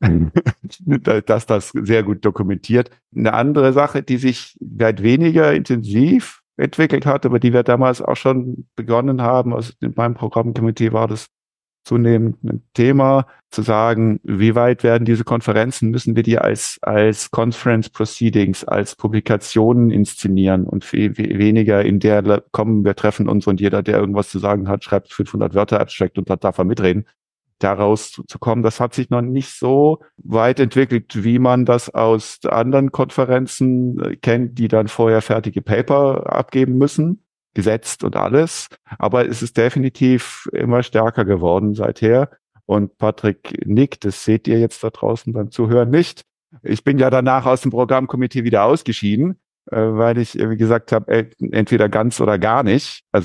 dass das sehr gut dokumentiert. Eine andere Sache, die sich weit weniger intensiv entwickelt hat, aber die wir damals auch schon begonnen haben, also in meinem Programmkomitee war das zunehmend ein Thema, zu sagen, wie weit werden diese Konferenzen, müssen wir die als Conference Proceedings, als Publikationen inszenieren und viel weniger in der kommen, wir treffen uns und jeder, der irgendwas zu sagen hat, schreibt 500 Wörter Abstract und darf er mitreden. Daraus zu kommen, das hat sich noch nicht so weit entwickelt, wie man das aus anderen Konferenzen kennt, die dann vorher fertige Paper abgeben müssen. Gesetzt und alles, aber es ist definitiv immer stärker geworden seither. Und Patrick nickt, das seht ihr jetzt da draußen beim Zuhören nicht. Ich bin ja danach aus dem Programmkomitee wieder ausgeschieden, weil ich gesagt habe, entweder ganz oder gar nicht. Also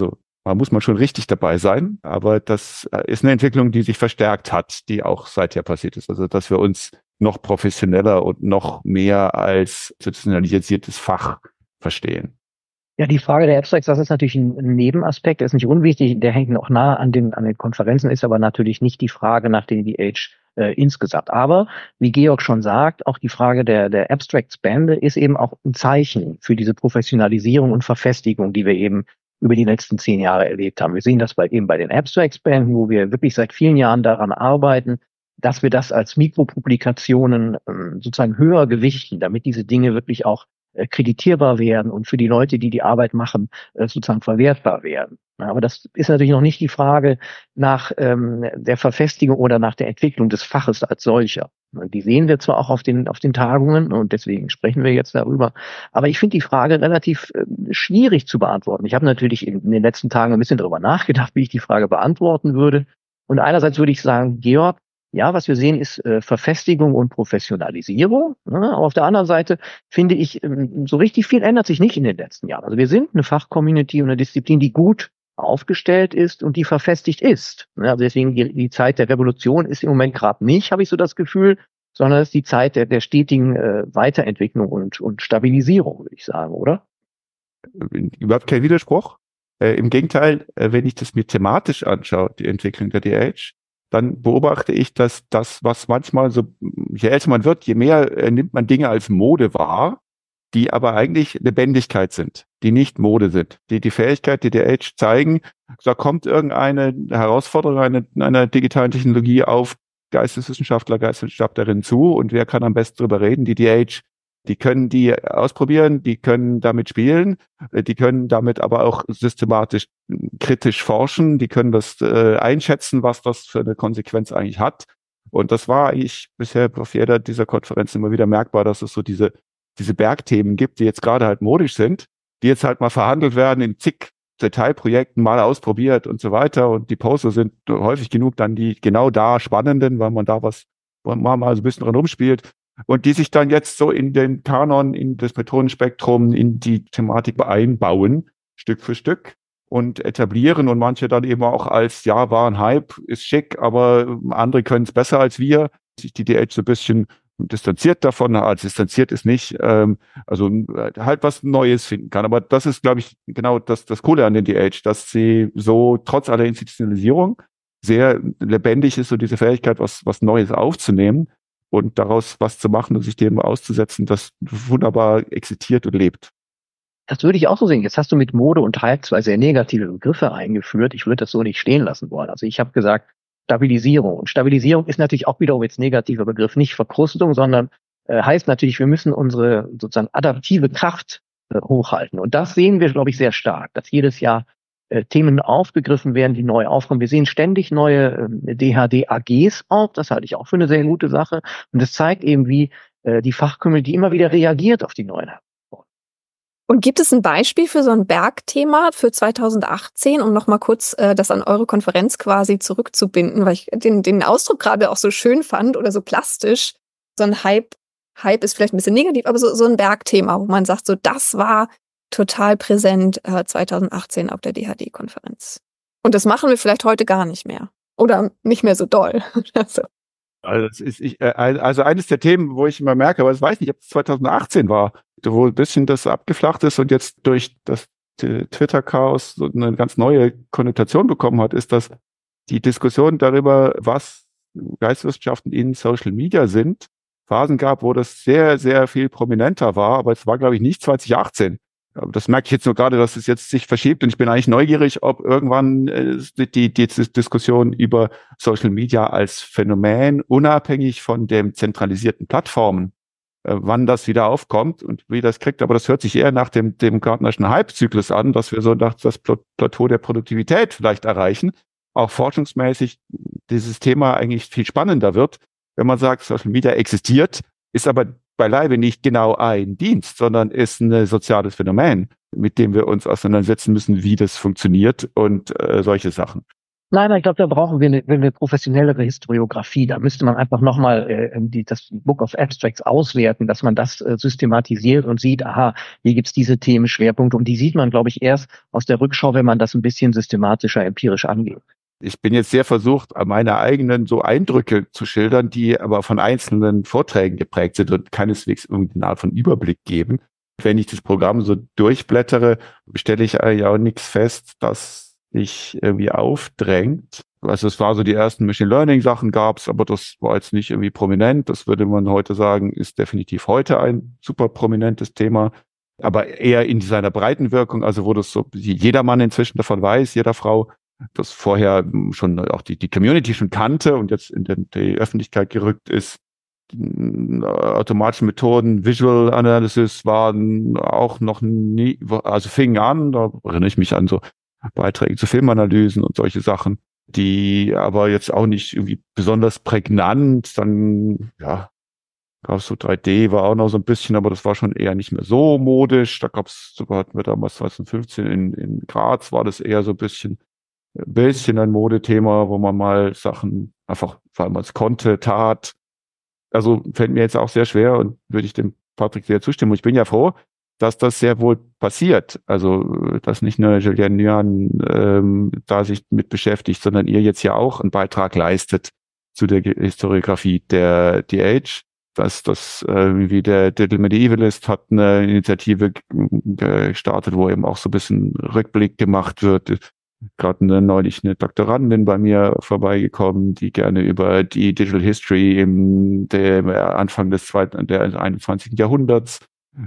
muss man schon richtig dabei sein. Aber das ist eine Entwicklung, die sich verstärkt hat, die auch seither passiert ist. Also, dass wir uns noch professioneller und noch mehr als institutionalisiertes Fach verstehen. Ja, die Frage der Abstracts, das ist natürlich ein Nebenaspekt, der ist nicht unwichtig, der hängt noch nah an den Konferenzen, ist aber natürlich nicht die Frage nach den EDH insgesamt. Aber, wie Georg schon sagt, auch die Frage der Abstracts-Bände ist eben auch ein Zeichen für diese Professionalisierung und Verfestigung, die wir eben über die letzten 10 Jahre erlebt haben. Wir sehen das eben bei den Abstracts-Bänden, wo wir wirklich seit vielen Jahren daran arbeiten, dass wir das als Mikropublikationen sozusagen höher gewichten, damit diese Dinge wirklich auch kreditierbar werden und für die Leute, die die Arbeit machen, sozusagen verwertbar werden. Aber das ist natürlich noch nicht die Frage nach der Verfestigung oder nach der Entwicklung des Faches als solcher. Die sehen wir zwar auch auf den Tagungen und deswegen sprechen wir jetzt darüber. Aber ich finde die Frage relativ schwierig zu beantworten. Ich habe natürlich in den letzten Tagen ein bisschen darüber nachgedacht, wie ich die Frage beantworten würde. Und einerseits würde ich sagen, Georg, ja, was wir sehen, ist Verfestigung und Professionalisierung. Aber auf der anderen Seite finde ich, so richtig viel ändert sich nicht in den letzten Jahren. Also wir sind eine Fachcommunity und eine Disziplin, die gut aufgestellt ist und die verfestigt ist. Also deswegen die Zeit der Revolution ist im Moment gerade nicht, habe ich so das Gefühl, sondern es ist die Zeit der stetigen Weiterentwicklung und Stabilisierung, würde ich sagen, oder? Überhaupt kein Widerspruch. Im Gegenteil, wenn ich das mir thematisch anschaue, die Entwicklung der DH, dann beobachte ich, dass das, was manchmal so, je älter man wird, je mehr nimmt man Dinge als Mode wahr, die aber eigentlich Lebendigkeit sind, die nicht Mode sind, die Fähigkeit, die der Age zeigen, da kommt irgendeine Herausforderung einer digitalen Technologie auf Geisteswissenschaftler, Geisteswissenschaftlerinnen zu und wer kann am besten drüber reden? Die Age, die können die ausprobieren, die können damit spielen, die können damit aber auch systematisch kritisch forschen, die können das einschätzen, was das für eine Konsequenz eigentlich hat. Und das war eigentlich bisher auf jeder dieser Konferenzen immer wieder merkbar, dass es so diese Bergthemen gibt, die jetzt gerade halt modisch sind, die jetzt halt mal verhandelt werden in zig Detailprojekten, mal ausprobiert und so weiter. Und die Poster sind häufig genug dann die genau da spannenden, weil man da wo man mal so ein bisschen dran rumspielt. Und die sich dann jetzt so in den Kanon, in das Methodenspektrum, in die Thematik einbauen, Stück für Stück und etablieren und manche dann eben auch als, ja, war ein Hype, ist schick, aber andere können es besser als wir. Sich die DH so ein bisschen distanziert davon, als distanziert ist nicht, also halt was Neues finden kann. Aber das ist, glaube ich, genau das Coole an den DH, dass sie so trotz aller Institutionalisierung sehr lebendig ist, so diese Fähigkeit, was Neues aufzunehmen und daraus was zu machen und sich dem auszusetzen, das wunderbar existiert und lebt. Das würde ich auch so sehen. Jetzt hast du mit Mode und Hype zwei sehr negative Begriffe eingeführt. Ich würde das so nicht stehen lassen wollen. Also ich habe gesagt, Stabilisierung. Und Stabilisierung ist natürlich auch wiederum jetzt negativer Begriff, nicht Verkrustung, sondern heißt natürlich, wir müssen unsere sozusagen adaptive Kraft hochhalten. Und das sehen wir, glaube ich, sehr stark, dass jedes Jahr Themen aufgegriffen werden, die neu aufkommen. Wir sehen ständig neue DHD-AGs auf. Das halte ich auch für eine sehr gute Sache. Und das zeigt eben, wie die Fachcommunity immer wieder reagiert auf die neuen Herausforderungen. Und gibt es ein Beispiel für so ein Bergthema für 2018, um nochmal kurz das an eure Konferenz quasi zurückzubinden, weil ich den Ausdruck gerade auch so schön fand oder so plastisch. So ein Hype ist vielleicht ein bisschen negativ, aber so ein Bergthema, wo man sagt, so das war total präsent 2018 auf der DHD-Konferenz. Und das machen wir vielleicht heute gar nicht mehr. Oder nicht mehr so doll. Also eines der Themen, wo ich immer merke, aber ich weiß nicht, ob es 2018 war, wo ein bisschen das abgeflacht ist und jetzt durch das Twitter-Chaos so eine ganz neue Konnotation bekommen hat, ist, dass die Diskussion darüber, was Geisteswissenschaften in Social Media sind, Phasen gab, wo das sehr, sehr viel prominenter war, aber es war, glaube ich, nicht 2018. Das merke ich jetzt nur gerade, dass es jetzt sich verschiebt und ich bin eigentlich neugierig, ob irgendwann die Diskussion über Social Media als Phänomen unabhängig von den zentralisierten Plattformen, wann das wieder aufkommt und wie das kriegt. Aber das hört sich eher nach dem Gartnerschen Hype-Zyklus an, dass wir so nach das Plateau der Produktivität vielleicht erreichen. Auch forschungsmäßig dieses Thema eigentlich viel spannender wird, wenn man sagt, Social Media existiert, ist aber beileibe nicht genau ein Dienst, sondern ist ein soziales Phänomen, mit dem wir uns auseinandersetzen müssen, wie das funktioniert und solche Sachen. Nein, ich glaube, da brauchen wir eine professionellere Historiografie. Da müsste man einfach nochmal das Book of Abstracts auswerten, dass man das systematisiert und sieht, aha, hier gibt's diese Themenschwerpunkte. Und die sieht man, glaube ich, erst aus der Rückschau, wenn man das ein bisschen systematischer, empirisch angeht. Ich bin jetzt sehr versucht, meine eigenen so Eindrücke zu schildern, die aber von einzelnen Vorträgen geprägt sind und keineswegs irgendeine Art von Überblick geben. Wenn ich das Programm so durchblättere, stelle ich eigentlich auch nichts fest, dass sich irgendwie aufdrängt. Also es war so, die ersten Machine Learning Sachen gab's, aber das war jetzt nicht irgendwie prominent. Das würde man heute sagen, ist definitiv heute ein super prominentes Thema, aber eher in seiner breiten Wirkung, also wo das so jedermann inzwischen davon weiß, jeder Frau, das vorher schon auch die Community schon kannte und jetzt in die Öffentlichkeit gerückt ist. Automatische Methoden, Visual Analysis waren auch noch nie, also fingen an, da erinnere ich mich an so Beiträge zu Filmanalysen und solche Sachen, die aber jetzt auch nicht irgendwie besonders prägnant. Dann, ja, gab es so 3D, war auch noch so ein bisschen, aber das war schon eher nicht mehr so modisch. Da hatten wir damals 2015 in Graz, war das eher so ein bisschen ein Modethema, wo man mal Sachen einfach, vor allem als konnte, tat. Also fällt mir jetzt auch sehr schwer und würde ich dem Patrick sehr zustimmen. Und ich bin ja froh, dass das sehr wohl passiert. Also, dass nicht nur Julian Nguyen da sich mit beschäftigt, sondern ihr jetzt ja auch einen Beitrag leistet zu der Historiografie der DH. Dass das wie der Digital Medievalist hat eine Initiative gestartet, wo eben auch so ein bisschen Rückblick gemacht wird. Gerade neulich eine Doktorandin bei mir vorbeigekommen, die gerne über die Digital History im Anfang des 21. Jahrhunderts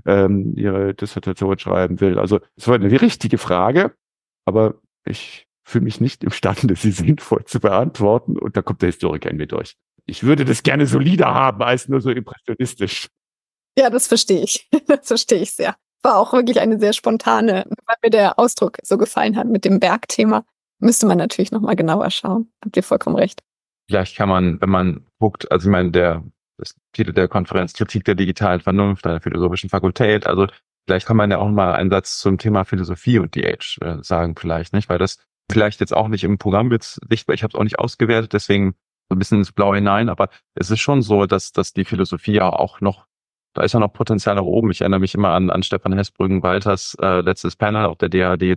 ihre Dissertation schreiben will. Also es war eine richtige Frage, aber ich fühle mich nicht imstande, sie sinnvoll zu beantworten und da kommt der Historiker in mir durch. Ich würde das gerne solider haben, als nur so impressionistisch. Ja, das verstehe ich. Das verstehe ich sehr. War auch wirklich eine sehr spontane, weil mir der Ausdruck so gefallen hat mit dem Bergthema. Müsste man natürlich nochmal genauer schauen. Habt ihr vollkommen recht. Vielleicht kann man, wenn man guckt, also ich meine, das Titel der Konferenz Kritik der digitalen Vernunft an der Philosophischen Fakultät, also vielleicht kann man ja auch mal einen Satz zum Thema Philosophie und DH sagen vielleicht, nicht? Weil das vielleicht jetzt auch nicht im Programm jetzt sichtbar, ich habe es auch nicht ausgewertet, deswegen so ein bisschen ins Blaue hinein, aber es ist schon so, dass die Philosophie ja auch noch, da ist ja noch Potenzial nach oben. Ich erinnere mich immer an Stefan Hessbrüggen-Walters letztes Panel auf der DHD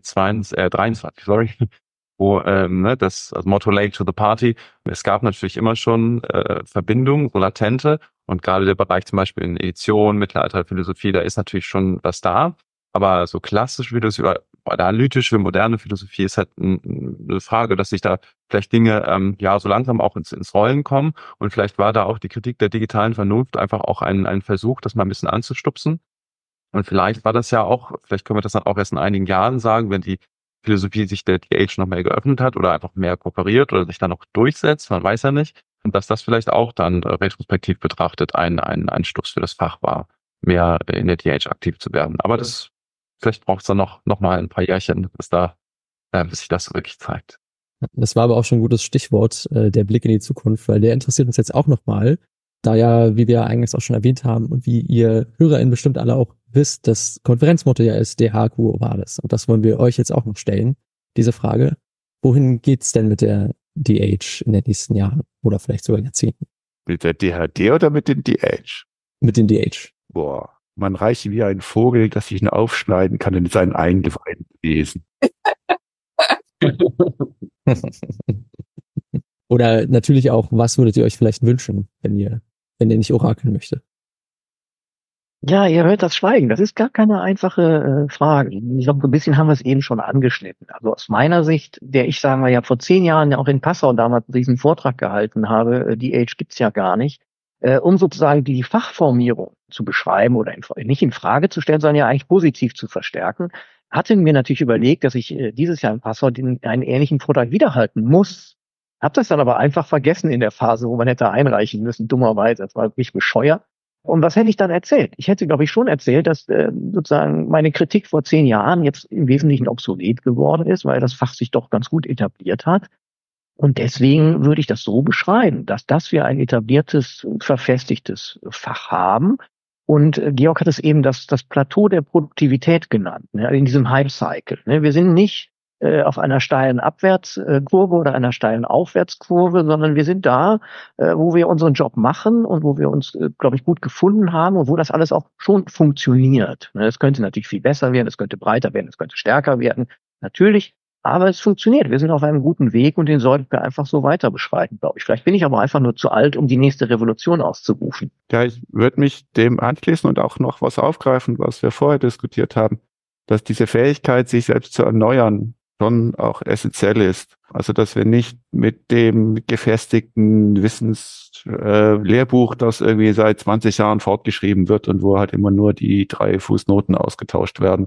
23, sorry, wo das also Motto Late to the Party. Es gab natürlich immer schon Verbindungen, so latente, und gerade der Bereich zum Beispiel in Edition, Mittelalter, Philosophie, da ist natürlich schon was da. Aber so klassisch Philosophie oder analytische, moderne Philosophie ist halt eine Frage, dass sich da vielleicht Dinge so langsam auch ins Rollen kommen. Und vielleicht war da auch die Kritik der digitalen Vernunft einfach auch ein Versuch, das mal ein bisschen anzustupsen. Und vielleicht war das ja auch, vielleicht können wir das dann auch erst in einigen Jahren sagen, wenn die Philosophie sich der DH noch mehr geöffnet hat oder einfach mehr kooperiert oder sich dann noch durchsetzt, man weiß ja nicht. Und dass das vielleicht auch dann retrospektiv betrachtet ein Stups für das Fach war, mehr in der DH aktiv zu werden. Aber vielleicht braucht es dann noch mal ein paar Jährchen, bis sich das wirklich zeigt. Das war aber auch schon ein gutes Stichwort, der Blick in die Zukunft, weil der interessiert uns jetzt auch nochmal, da ja, wie wir eingangs auch schon erwähnt haben und wie ihr HörerInnen bestimmt alle auch wisst, das Konferenzmotto ja ist DH Quo Vadis. Und das wollen wir euch jetzt auch noch stellen, diese Frage. Wohin geht's denn mit der DH in den nächsten Jahren oder vielleicht sogar Jahrzehnten? Mit der DHD oder mit den DH? Mit den DH. Boah, man reicht wie ein Vogel, dass ich ihn aufschneiden kann und in seinen Eingeweiden lesen. Oder natürlich auch, was würdet ihr euch vielleicht wünschen, wenn ihr nicht orakeln möchtet? Ja, ihr hört das Schweigen. Das ist gar keine einfache Frage. Ich glaube, so ein bisschen haben wir es eben schon angeschnitten. Also aus meiner Sicht, sagen wir ja vor 10 Jahren ja auch in Passau damals diesen Vortrag gehalten habe, die Age gibt's ja gar nicht, um sozusagen die Fachformierung zu beschreiben oder nicht in Frage zu stellen, sondern ja eigentlich positiv zu verstärken, hatte mir natürlich überlegt, dass ich dieses Jahr in Passau einen ähnlichen Vortrag wiederhalten muss. Hab das dann aber einfach vergessen in der Phase, wo man hätte einreichen müssen, dummerweise. Das war wirklich bescheuert. Und was hätte ich dann erzählt? Ich hätte, glaube ich, schon erzählt, dass sozusagen meine Kritik vor 10 Jahren jetzt im Wesentlichen obsolet geworden ist, weil das Fach sich doch ganz gut etabliert hat. Und deswegen würde ich das so beschreiben, dass wir ein etabliertes, verfestigtes Fach haben. Und Georg hat es eben das Plateau der Produktivität genannt, ne, in diesem Hype-Cycle. Ne. Wir sind nicht auf einer steilen Abwärtskurve oder einer steilen Aufwärtskurve, sondern wir sind da, wo wir unseren Job machen und wo wir uns, glaube ich, gut gefunden haben und wo das alles auch schon funktioniert. Es könnte natürlich viel besser werden, es könnte breiter werden, es könnte stärker werden, natürlich, aber es funktioniert. Wir sind auf einem guten Weg und den sollten wir einfach so weiter beschreiten, glaube ich. Vielleicht bin ich aber einfach nur zu alt, um die nächste Revolution auszurufen. Ja, ich würde mich dem anschließen und auch noch was aufgreifen, was wir vorher diskutiert haben, dass diese Fähigkeit, sich selbst zu erneuern, schon auch essentiell ist. Also, dass wir nicht mit dem gefestigten Wissenslehrbuch, das irgendwie seit 20 Jahren fortgeschrieben wird und wo halt immer nur die 3 Fußnoten ausgetauscht werden,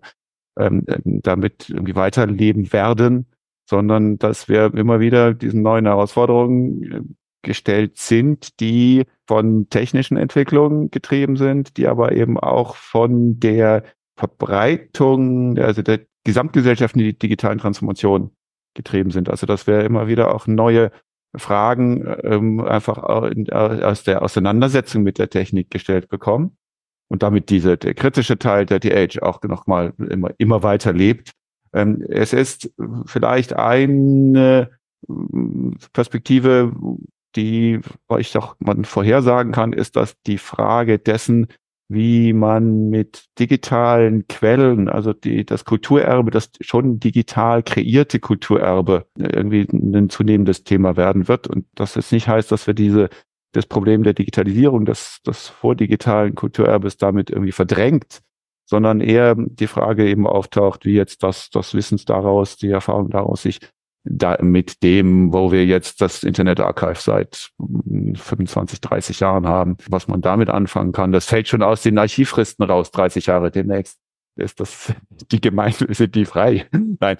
damit irgendwie weiterleben werden, sondern dass wir immer wieder diesen neuen Herausforderungen gestellt sind, die von technischen Entwicklungen getrieben sind, die aber eben auch von der Verbreitung, also der gesamtgesellschaftlichen digitalen Transformation getrieben sind. Also dass wir immer wieder auch neue Fragen einfach aus der Auseinandersetzung mit der Technik gestellt bekommen und damit der kritische Teil der DH auch nochmal immer weiter lebt. Es ist vielleicht eine Perspektive, die ich doch man vorhersagen kann, ist, dass die Frage dessen, wie man mit digitalen Quellen, also das Kulturerbe, das schon digital kreierte Kulturerbe irgendwie ein zunehmendes Thema werden wird. Und dass es nicht heißt, dass wir das Problem der Digitalisierung, des vordigitalen Kulturerbes damit irgendwie verdrängt, sondern eher die Frage eben auftaucht, wie jetzt das Wissens daraus, die Erfahrung daraus sich da mit dem, wo wir jetzt das Internet Archive seit 25, 30 Jahren haben, was man damit anfangen kann. Das fällt schon aus den Archivfristen raus, 30 Jahre demnächst. Ist das, die Gemeinden, sind die frei? Nein,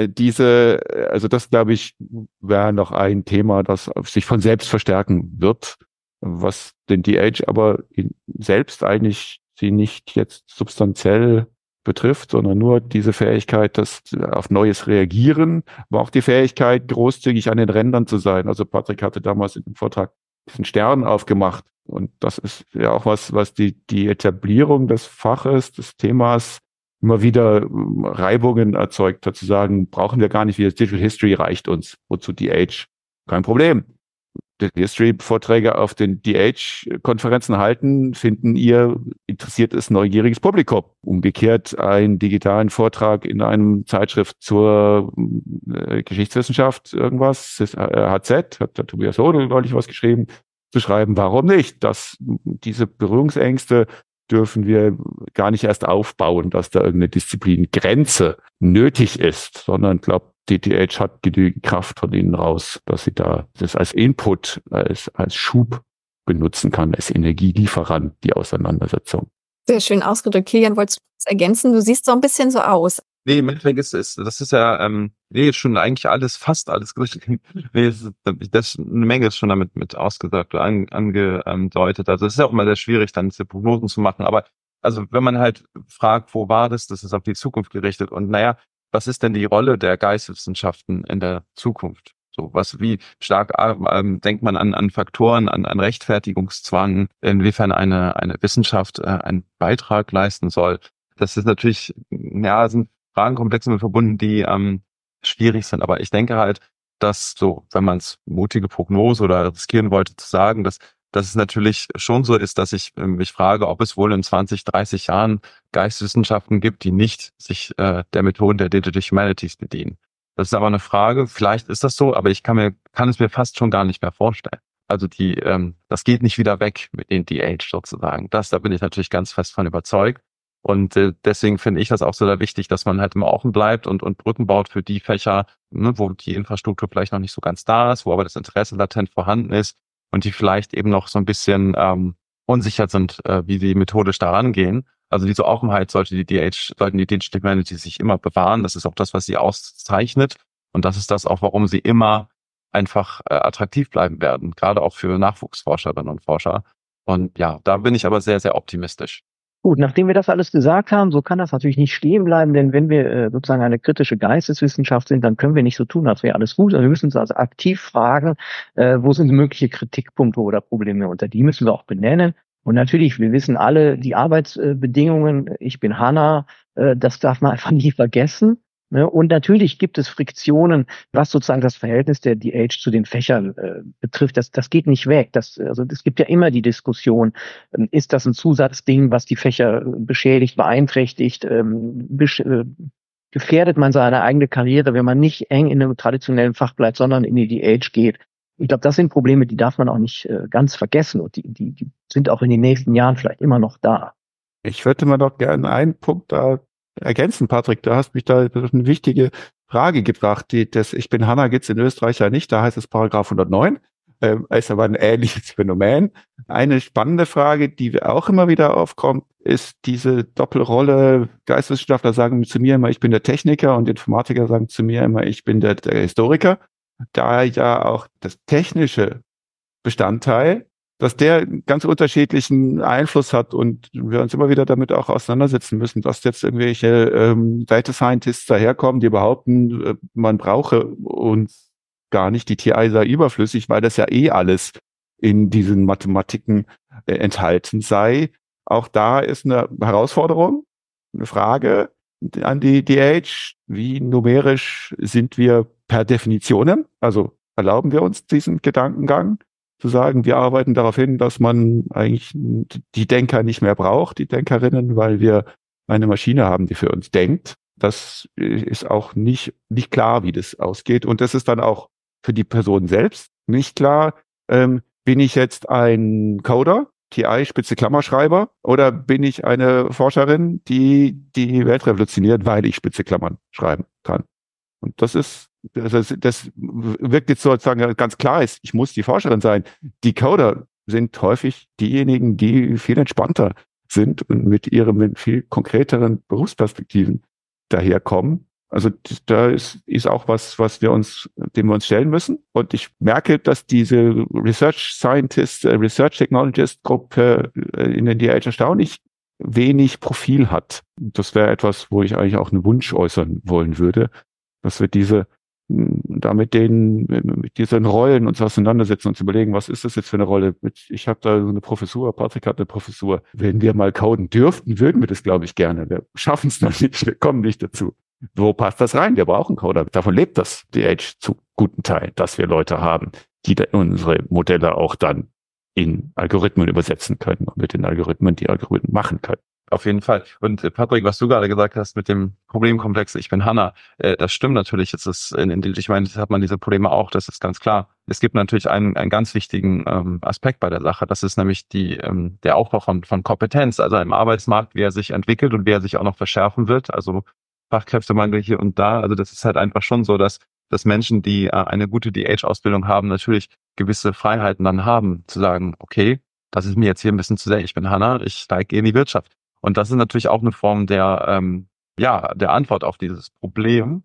also das glaube ich, wäre noch ein Thema, das sich von selbst verstärken wird, was den DH aber selbst eigentlich sie nicht jetzt substanziell betrifft, sondern nur diese Fähigkeit, das auf Neues reagieren, aber auch die Fähigkeit, großzügig an den Rändern zu sein. Also Patrick hatte damals in dem Vortrag diesen Stern aufgemacht. Und das ist ja auch was die Etablierung des Faches, des Themas immer wieder Reibungen erzeugt, dazu sagen, brauchen wir gar nicht, wie das Digital History reicht uns. Wozu DH? Kein Problem. Digital History-Vorträge auf den DH-Konferenzen halten, interessiert es neugieriges Publikum. Umgekehrt einen digitalen Vortrag in einem Zeitschrift zur Geschichtswissenschaft, irgendwas, HZ, hat der Tobias Hodel neulich was geschrieben, zu schreiben, warum nicht? Diese Berührungsängste dürfen wir gar nicht erst aufbauen, dass da irgendeine Disziplingrenze nötig ist, sondern ich glaube, DTH hat genügend Kraft von ihnen raus, dass sie da das als Input, als Schub benutzen kann, als Energielieferant, die Auseinandersetzung. Sehr schön ausgedrückt. Kilian, wolltest du was ergänzen? Du siehst so ein bisschen so aus. Nee, im Endeffekt das ist ja, schon eigentlich fast alles richtig. Nee, eine Menge ist schon damit mit ausgesagt oder angedeutet. Also es ist ja auch immer sehr schwierig, dann diese Prognosen zu machen. Aber also wenn man halt fragt, wo war das ist auf die Zukunft gerichtet. Und naja, was ist denn die Rolle der Geisteswissenschaften in der Zukunft? So, wie stark denkt man an Faktoren, an Rechtfertigungszwang, inwiefern eine Wissenschaft einen Beitrag leisten soll? Das ist natürlich, ja, sind Fragenkomplexe mit verbunden, die schwierig sind. Aber ich denke halt, dass so, wenn man es mutige Prognose oder riskieren wollte zu sagen, dass es natürlich schon so ist, dass ich mich frage, ob es wohl in 20, 30 Jahren Geisteswissenschaften gibt, die nicht sich der Methoden der Digital Humanities bedienen. Das ist aber eine Frage. Vielleicht ist das so, aber ich kann es mir fast schon gar nicht mehr vorstellen. Also das geht nicht wieder weg mit den DH sozusagen. Da bin ich natürlich ganz fest von überzeugt. Und deswegen finde ich das auch so wichtig, dass man halt immer offen bleibt und Brücken baut für die Fächer, ne, wo die Infrastruktur vielleicht noch nicht so ganz da ist, wo aber das Interesse latent vorhanden ist und die vielleicht eben noch so ein bisschen unsicher sind, wie sie methodisch da rangehen. Also diese Offenheit sollten die Digital Humanities sich immer bewahren. Das ist auch das, was sie auszeichnet. Und das ist das auch, warum sie immer einfach attraktiv bleiben werden, gerade auch für Nachwuchsforscherinnen und Forscher. Und ja, da bin ich aber sehr, sehr optimistisch. Gut, nachdem wir das alles gesagt haben, so kann das natürlich nicht stehen bleiben, denn wenn wir sozusagen eine kritische Geisteswissenschaft sind, dann können wir nicht so tun, als wäre alles gut. Also wir müssen uns also aktiv fragen, wo sind mögliche Kritikpunkte oder Probleme, unter die müssen wir auch benennen. Und natürlich, wir wissen alle, die Arbeitsbedingungen, ich bin Hanna, das darf man einfach nie vergessen. Ne? Und natürlich gibt es Friktionen, was sozusagen das Verhältnis der DH zu den Fächern betrifft. Das geht nicht weg. Also es gibt ja immer die Diskussion, ist das ein Zusatzding, was die Fächer beschädigt, beeinträchtigt, gefährdet man seine eigene Karriere, wenn man nicht eng in einem traditionellen Fach bleibt, sondern in die DH geht. Ich glaube, das sind Probleme, die darf man auch nicht ganz vergessen und die sind auch in den nächsten Jahren vielleicht immer noch da. Ich würde mal doch gerne einen Punkt da ergänzen, Patrick. Du hast mich da eine wichtige Frage gebracht. Ich bin Hanna gibt's in Österreich ja nicht, da heißt es Paragraph 109. Ist aber ein ähnliches Phänomen. Eine spannende Frage, die auch immer wieder aufkommt, ist diese Doppelrolle. Geisteswissenschaftler sagen zu mir immer, ich bin der Techniker, und Informatiker sagen zu mir immer, ich bin der Historiker. Da ja auch das technische Bestandteil, dass der ganz unterschiedlichen Einfluss hat und wir uns immer wieder damit auch auseinandersetzen müssen, dass jetzt irgendwelche Data Scientists daherkommen, die behaupten, man brauche uns gar nicht, die TI sei überflüssig, weil das ja alles in diesen Mathematiken enthalten sei. Auch da ist eine Herausforderung, eine Frage an die DH, wie numerisch sind wir per Definition? Also erlauben wir uns diesen Gedankengang, zu sagen, wir arbeiten darauf hin, dass man eigentlich die Denker nicht mehr braucht, die Denkerinnen, weil wir eine Maschine haben, die für uns denkt. Das ist auch nicht klar, wie das ausgeht. Und das ist dann auch für die Person selbst nicht klar. Bin ich jetzt ein Coder, TI, Spitze Klammerschreiber, oder bin ich eine Forscherin, die Welt revolutioniert, weil ich Spitze Klammern schreiben kann? Und das wirkt jetzt sozusagen ganz klar ist, ich muss die Forscherin sein. Die Coder sind häufig diejenigen, die viel entspannter sind und mit viel konkreteren Berufsperspektiven daherkommen. Also da ist auch was dem wir uns stellen müssen. Und ich merke, dass diese Research Scientist, Research Technologist Gruppe in den DH erstaunlich wenig Profil hat. Das wäre etwas, wo ich eigentlich auch einen Wunsch äußern wollen würde, dass wir mit diesen Rollen uns auseinandersetzen und überlegen, was ist das jetzt für eine Rolle? Ich habe da so eine Professur, Patrick hat eine Professur. Wenn wir mal coden dürften, würden wir das, glaube ich, gerne. Wir schaffen es noch nicht, wir kommen nicht dazu. Wo passt das rein? Wir brauchen Coder. Davon lebt das DH zu guten Teilen, dass wir Leute haben, die unsere Modelle auch dann in Algorithmen übersetzen können und mit den Algorithmen die Algorithmen machen können. Auf jeden Fall. Und Patrick, was du gerade gesagt hast mit dem Problemkomplex, ich bin Hanna, das stimmt natürlich. Ich meine, das hat man diese Probleme auch, das ist ganz klar. Es gibt natürlich einen ganz wichtigen Aspekt bei der Sache. Das ist nämlich der Aufbau von Kompetenz, also im Arbeitsmarkt, wie er sich entwickelt und wie er sich auch noch verschärfen wird. Also Fachkräftemangel hier und da. Also das ist halt einfach schon so, dass Menschen, die eine gute DH-Ausbildung haben, natürlich gewisse Freiheiten dann haben, zu sagen, okay, das ist mir jetzt hier ein bisschen zu sehr. Ich bin Hanna, ich steige in die Wirtschaft. Und das ist natürlich auch eine Form der Antwort auf dieses Problem,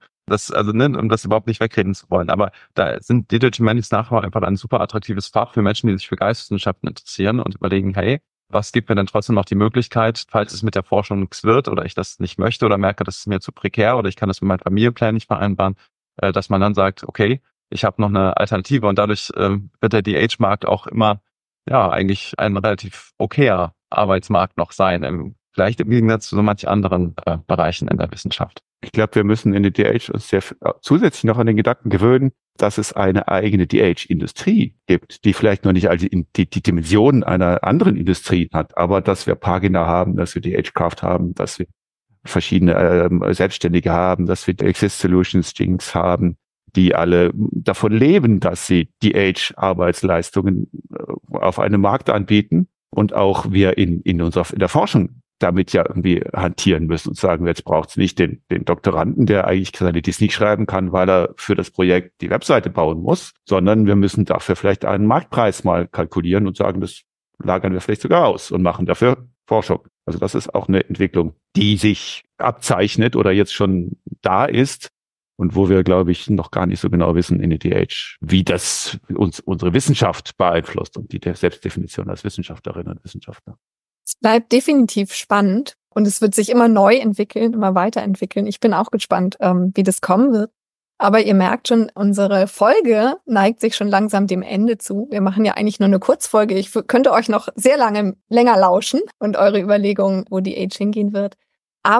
um das überhaupt nicht wegreden zu wollen. Aber da sind Digital Humanities nachher einfach ein super attraktives Fach für Menschen, die sich für Geisteswissenschaften interessieren und überlegen, hey, was gibt mir denn trotzdem noch die Möglichkeit, falls es mit der Forschung nichts wird oder ich das nicht möchte oder merke, das ist mir zu prekär oder ich kann das mit meinem Familienplan nicht vereinbaren, dass man dann sagt, okay, ich habe noch eine Alternative und dadurch wird der DH-Markt auch immer eigentlich ein relativ okayer Arbeitsmarkt noch sein, vielleicht im Gegensatz zu so manchen anderen Bereichen in der Wissenschaft. Ich glaube, wir müssen in der DH uns zusätzlich noch an den Gedanken gewöhnen, dass es eine eigene DH-Industrie gibt, die vielleicht noch nicht die Dimensionen einer anderen Industrie hat, aber dass wir Pagina haben, dass wir DH-Craft haben, dass wir verschiedene Selbstständige haben, dass wir Access Solutions, Jinx haben, die alle davon leben, dass sie DH-Arbeitsleistungen auf einem Markt anbieten und auch wir in der Forschung damit ja irgendwie hantieren müssen und sagen, jetzt braucht es nicht den Doktoranden, der eigentlich seine Diss nicht schreiben kann, weil er für das Projekt die Webseite bauen muss, sondern wir müssen dafür vielleicht einen Marktpreis mal kalkulieren und sagen, das lagern wir vielleicht sogar aus und machen dafür Forschung. Also das ist auch eine Entwicklung, die sich abzeichnet oder jetzt schon da ist und wo wir, glaube ich, noch gar nicht so genau wissen in ETH, wie das uns unsere Wissenschaft beeinflusst und die Selbstdefinition als Wissenschaftlerinnen und Wissenschaftler. Es bleibt definitiv spannend und es wird sich immer neu entwickeln, immer weiterentwickeln. Ich bin auch gespannt, wie das kommen wird. Aber ihr merkt schon, unsere Folge neigt sich schon langsam dem Ende zu. Wir machen ja eigentlich nur eine Kurzfolge. Ich könnte euch noch sehr länger lauschen und eure Überlegungen, wo die Age hingehen wird. Aber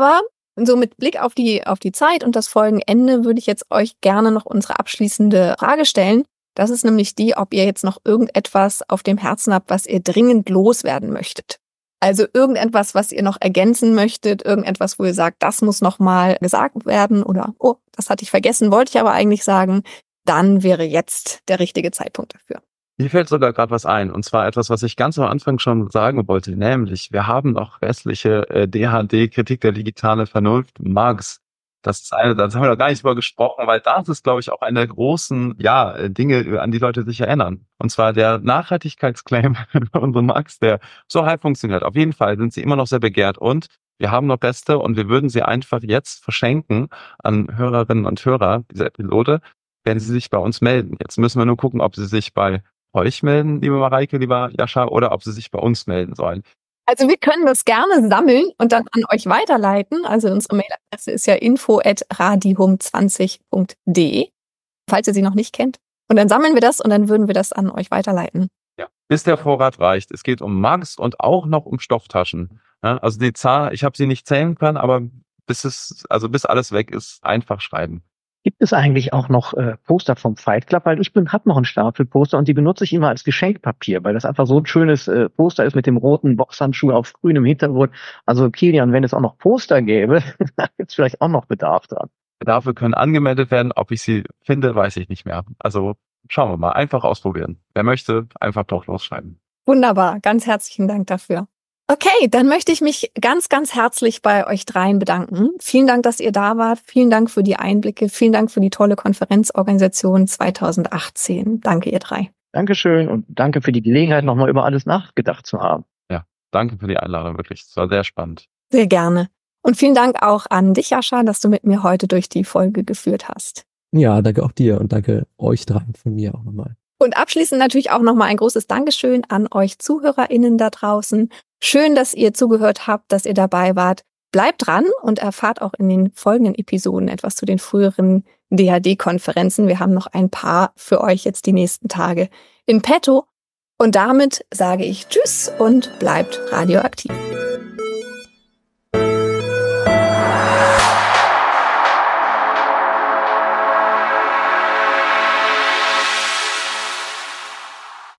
Und so mit Blick auf die Zeit und das Folgenende würde ich jetzt euch gerne noch unsere abschließende Frage stellen. Das ist nämlich die, ob ihr jetzt noch irgendetwas auf dem Herzen habt, was ihr dringend loswerden möchtet. Also irgendetwas, was ihr noch ergänzen möchtet, irgendetwas, wo ihr sagt, das muss noch mal gesagt werden oder, oh, das hatte ich vergessen, wollte ich aber eigentlich sagen, dann wäre jetzt der richtige Zeitpunkt dafür. Mir fällt sogar gerade was ein, und zwar etwas, was ich ganz am Anfang schon sagen wollte, nämlich wir haben noch restliche DHD, Kritik der digitalen Vernunft, Marx. Das haben wir noch gar nicht drüber gesprochen, weil das ist, glaube ich, auch eine der großen Dinge, an die Leute sich erinnern. Und zwar der Nachhaltigkeitsclaim von unserem Marx, der so halb funktioniert. Auf jeden Fall sind sie immer noch sehr begehrt und wir haben noch Reste und wir würden sie einfach jetzt verschenken an Hörerinnen und Hörer dieser Episode, wenn sie sich bei uns melden. Jetzt müssen wir nur gucken, ob sie sich bei euch melden, liebe Mareike, lieber Jascha, oder ob sie sich bei uns melden sollen. Also wir können das gerne sammeln und dann an euch weiterleiten. Also unsere Mailadresse ist ja info@radihum20.de, falls ihr sie noch nicht kennt. Und dann sammeln wir das und dann würden wir das an euch weiterleiten. Ja, bis der Vorrat reicht. Es geht um Marx und auch noch um Stofftaschen. Ja, also die Zahl, ich habe sie nicht zählen können, aber bis alles weg ist, einfach schreiben. Gibt es eigentlich auch noch Poster vom Fight Club? Weil ich habe noch einen Stapel Poster und die benutze ich immer als Geschenkpapier, weil das einfach so ein schönes Poster ist mit dem roten Boxhandschuh auf grünem Hintergrund. Also Kilian, wenn es auch noch Poster gäbe, da gibt es vielleicht auch noch Bedarf dran. Bedarfe können angemeldet werden. Ob ich sie finde, weiß ich nicht mehr. Also schauen wir mal. Einfach ausprobieren. Wer möchte, einfach doch losschreiben. Wunderbar. Ganz herzlichen Dank dafür. Okay, dann möchte ich mich ganz, ganz herzlich bei euch dreien bedanken. Vielen Dank, dass ihr da wart. Vielen Dank für die Einblicke. Vielen Dank für die tolle Konferenzorganisation 2018. Danke, ihr drei. Dankeschön und danke für die Gelegenheit, nochmal über alles nachgedacht zu haben. Ja, danke für die Einladung, wirklich. Es war sehr spannend. Sehr gerne. Und vielen Dank auch an dich, Jascha, dass du mit mir heute durch die Folge geführt hast. Ja, danke auch dir und danke euch dreien von mir auch nochmal. Und abschließend natürlich auch nochmal ein großes Dankeschön an euch ZuhörerInnen da draußen. Schön, dass ihr zugehört habt, dass ihr dabei wart. Bleibt dran und erfahrt auch in den folgenden Episoden etwas zu den früheren DHD-Konferenzen. Wir haben noch ein paar für euch jetzt die nächsten Tage in petto. Und damit sage ich Tschüss und bleibt radioaktiv.